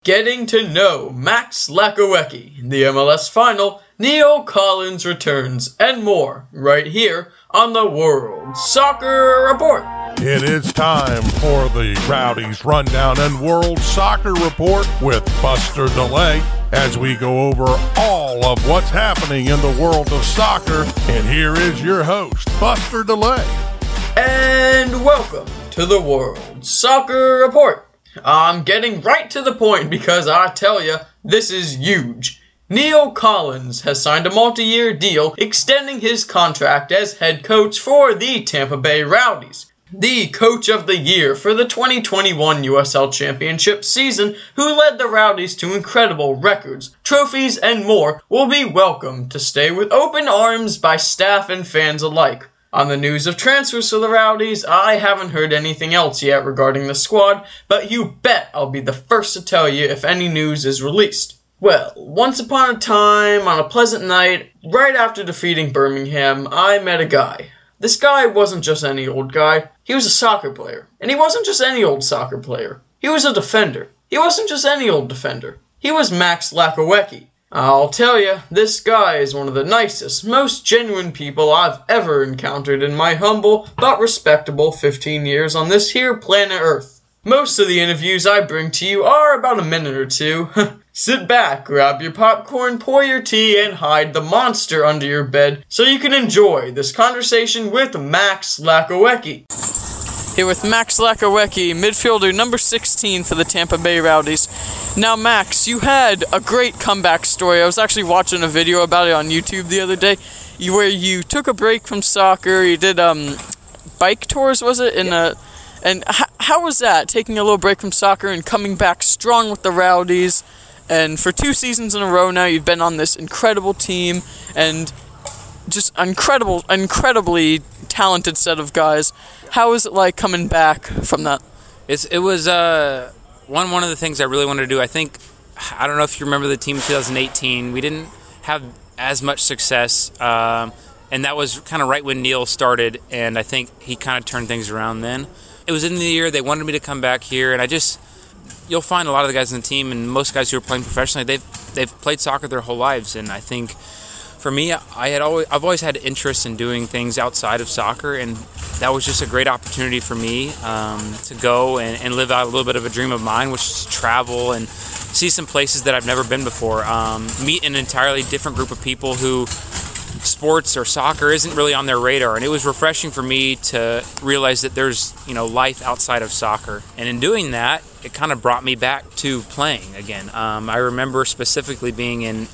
Getting to know Max Lakowecki in the MLS Final, Neil Collins returns, and more right here on the World Soccer Report. It is time for the Rowdies Rundown and World Soccer Report with Buster DeLay as we go over all of what's happening in the world of soccer. And here is your host, Buster DeLay. And welcome to the World Soccer Report. I'm getting right to the point because I tell you, this is huge. Neil Collins has signed a multi-year deal extending his contract as head coach for the Tampa Bay Rowdies. The coach of the year for the 2021 USL Championship season, who led the Rowdies to incredible records, trophies, and more, will be welcomed to stay with open arms by staff and fans alike. On the news of transfers for the Rowdies, I haven't heard anything else yet regarding the squad, but you bet I'll be the first to tell you if any news is released. Well, once upon a time, on a pleasant night, right after defeating Birmingham, I met a guy. This guy wasn't just any old guy, he was a soccer player. And he wasn't just any old soccer player, he was a defender. He wasn't just any old defender, he was Max Lakowecki. I'll tell you, this guy is one of the nicest, most genuine people I've ever encountered in my humble but respectable 15 years on this here planet Earth. Most of the interviews I bring to you are about a minute or two. Sit back, grab your popcorn, pour your tea, and hide the monster under your bed so you can enjoy this conversation with Max Lakowecki. Here with Max Lakowecki, midfielder number 16 for the Tampa Bay Rowdies. Now, Max, you had a great comeback story. I was actually watching a video about it on YouTube the other day, where you took a break from soccer. You did bike tours, was it? And how was that, taking a little break from soccer and coming back strong with the Rowdies? And for 2 seasons in a row now, you've been on this incredible team and just incredibly talented set of guys. How is it like coming back from that? It was one of the things I really wanted to do. I don't know if you remember the team in 2018. We didn't have as much success, and that was kind of right when Neil started, and I think he kind of turned things around then. It was in the year they wanted me to come back here, and you'll find a lot of the guys on the team and most guys who are playing professionally, they've played soccer their whole lives, and I think for me, I've always had interest in doing things outside of soccer, and that was just a great opportunity for me to go and live out a little bit of a dream of mine, which is travel and see some places that I've never been before, meet an entirely different group of people who sports or soccer isn't really on their radar, and it was refreshing for me to realize that there's life outside of soccer. And in doing that, it kind of brought me back to playing again. I remember specifically being in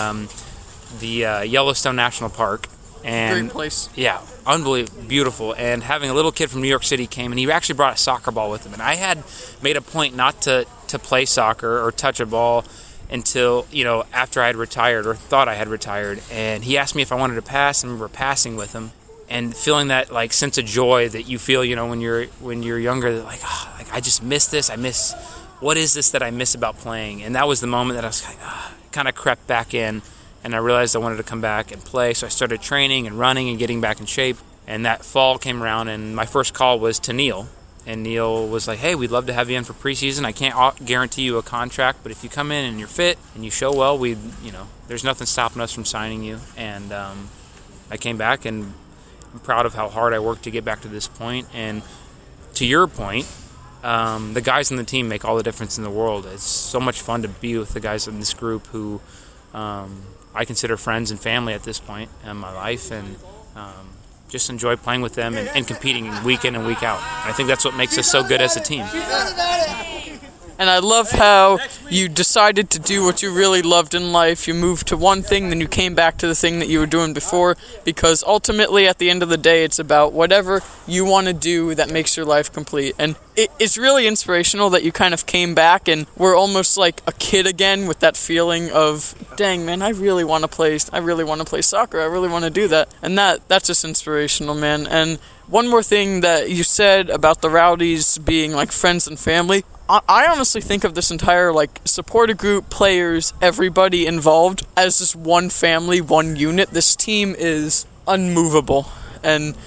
the Yellowstone National Park, and great place. Yeah, unbelievable, beautiful. And having a little kid from New York City came, and he actually brought a soccer ball with him. And I had made a point not to play soccer or touch a ball until, after I had retired or thought I had retired. And he asked me if I wanted to pass, and I remember passing with him and feeling that sense of joy that you feel, when you're younger, that I just miss this. What is this that I miss about playing? And that was the moment that I was kind of crept back in, and I realized I wanted to come back and play. So I started training and running and getting back in shape. And that fall came around, and my first call was to Neil. And Neil was like, hey, we'd love to have you in for preseason. I can't guarantee you a contract, but if you come in and you're fit and you show well, there's nothing stopping us from signing you. And I came back, and I'm proud of how hard I worked to get back to this point. And to your point, the guys on the team make all the difference in the world. It's so much fun to be with the guys in this group who I consider friends and family at this point in my life, and just enjoy playing with them and competing week in and week out. I think that's what makes us so good as a team. And I love how you decided to do what you really loved in life. You moved to one thing, then you came back to the thing that you were doing before, because ultimately, at the end of the day, it's about whatever you want to do that makes your life complete. And it's really inspirational that you kind of came back and were almost like a kid again, with that feeling of, dang, man, I really want to play soccer. I really want to do that. And that's just inspirational, man. And one more thing that you said about the Rowdies being like friends and family, I honestly think of this entire supporter group, players, everybody involved as just one family, one unit. This team is unmovable, and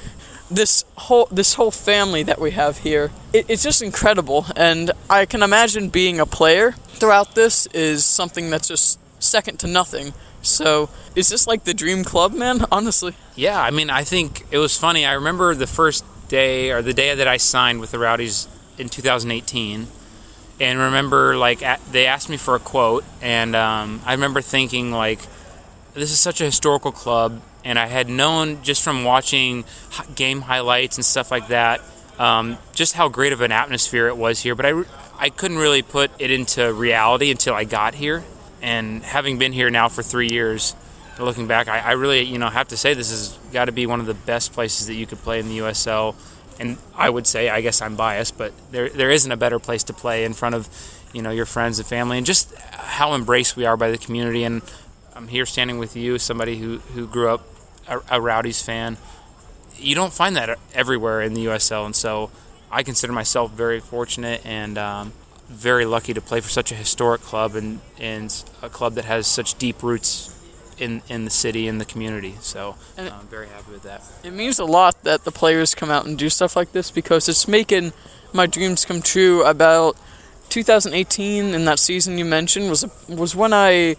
this whole family that we have here, it's just incredible. And I can imagine being a player throughout this is something that's just second to nothing. So, is this like the dream club, man? Honestly. Yeah, I mean, I think it was funny. I remember the first day, or the day that I signed with the Rowdies in 2018, and remember, like, they asked me for a quote, and I remember thinking, like, this is such a historical club, and I had known just from watching game highlights and stuff like that, just how great of an atmosphere it was here, but I couldn't really put it into reality until I got here. And having been here now for 3 years, looking back, I really, have to say this has got to be one of the best places that you could play in the USL. And I would say, I guess I'm biased, but there isn't a better place to play in front of, your friends and family, and just how embraced we are by the community. And I'm here standing with you, somebody who grew up a Rowdies fan. You don't find that everywhere in the USL, and so I consider myself very fortunate and very lucky to play for such a historic club and a club that has such deep roots in the city and the community. So I'm very happy with that. It means a lot that the players come out and do stuff like this, because it's making my dreams come true. About 2018, and that season you mentioned was when I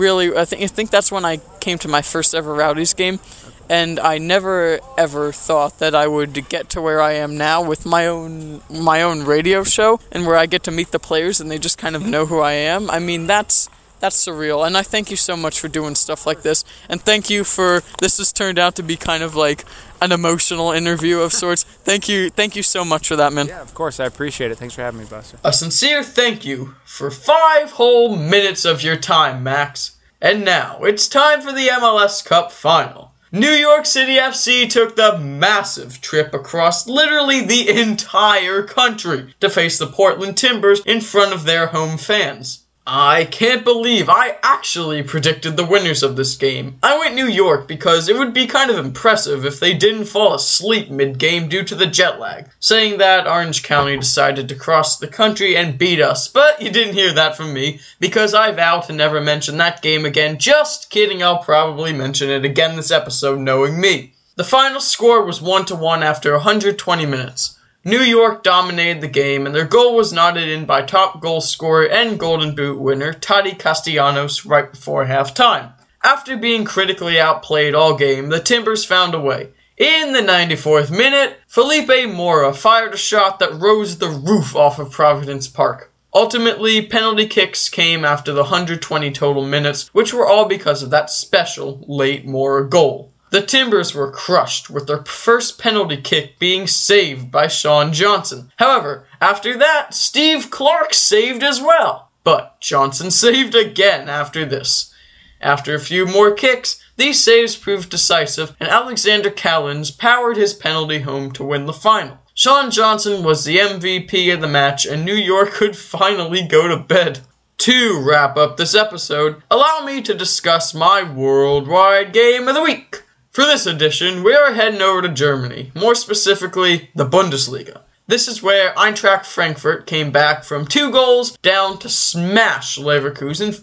think that's when I came to my first ever Rowdies game. And I never ever thought that I would get to where I am now with my own radio show, and where I get to meet the players and they just kind of know who I am. I mean, that's surreal, and I thank you so much for doing stuff like this. And thank you this has turned out to be kind of like an emotional interview of sorts. Thank you so much for that, man. Yeah, of course, I appreciate it. Thanks for having me, Buster. A sincere thank you for 5 whole minutes of your time, Max. And now, it's time for the MLS Cup Final. New York City FC took the massive trip across literally the entire country to face the Portland Timbers in front of their home fans. I can't believe I actually predicted the winners of this game. I went New York because it would be kind of impressive if they didn't fall asleep mid-game due to the jet lag. Saying that, Orange County decided to cross the country and beat us, but you didn't hear that from me because I vow to never mention that game again. Just kidding, I'll probably mention it again this episode, knowing me. The final score was 1-1 after 120 minutes. New York dominated the game, and their goal was nodded in by top goal scorer and Golden Boot winner Tati Castellanos right before halftime. After being critically outplayed all game, the Timbers found a way. In the 94th minute, Felipe Mora fired a shot that rose the roof off of Providence Park. Ultimately, penalty kicks came after the 120 total minutes, which were all because of that special late Mora goal. The Timbers were crushed, with their first penalty kick being saved by Sean Johnson. However, after that, Steve Clark saved as well. But Johnson saved again after this. After a few more kicks, these saves proved decisive, and Alexander Callens powered his penalty home to win the final. Sean Johnson was the MVP of the match, and New York could finally go to bed. To wrap up this episode, allow me to discuss my worldwide game of the week. For this edition, we are heading over to Germany, more specifically, the Bundesliga. This is where Eintracht Frankfurt came back from 2 goals down to smash Leverkusen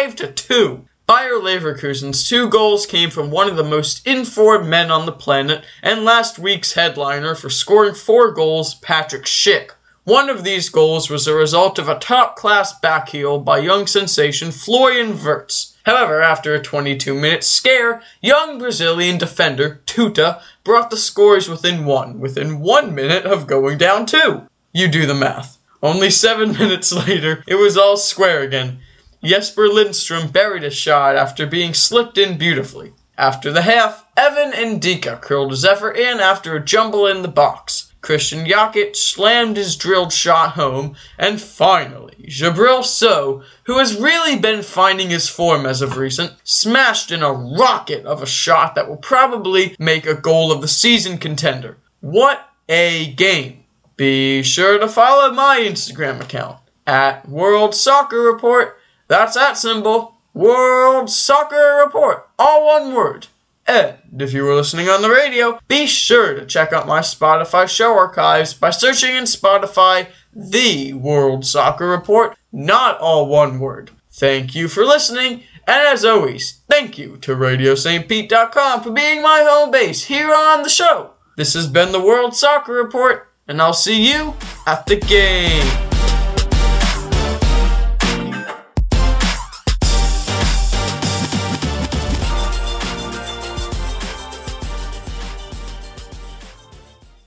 5-2. Bayer Leverkusen's 2 goals came from one of the most informed men on the planet and last week's headliner for scoring 4 goals, Patrick Schick. One of these goals was a result of a top-class backheel by young sensation Florian Wirtz. However, after a 22-minute scare, young Brazilian defender Tuta brought the scores within 1 minute of going down 2. You do the math. Only 7 minutes later, it was all square again. Jesper Lindstrom buried a shot after being slipped in beautifully. After the half, Evan Ndika curled his effort in after a jumble in the box. Christian Jokic slammed his drilled shot home, and finally, Jabril Sow, who has really been finding his form as of recent, smashed in a rocket of a shot that will probably make a goal of the season contender. What a game! Be sure to follow my Instagram account, at World Soccer Report. That's that symbol, World Soccer Report, all one word. And if you were listening on the radio, be sure to check out my Spotify show archives by searching in Spotify The World Soccer Report, not all one word. Thank you for listening, and as always, thank you to RadioSt.Pete.com for being my home base here on the show. This has been the World Soccer Report, and I'll see you at the game.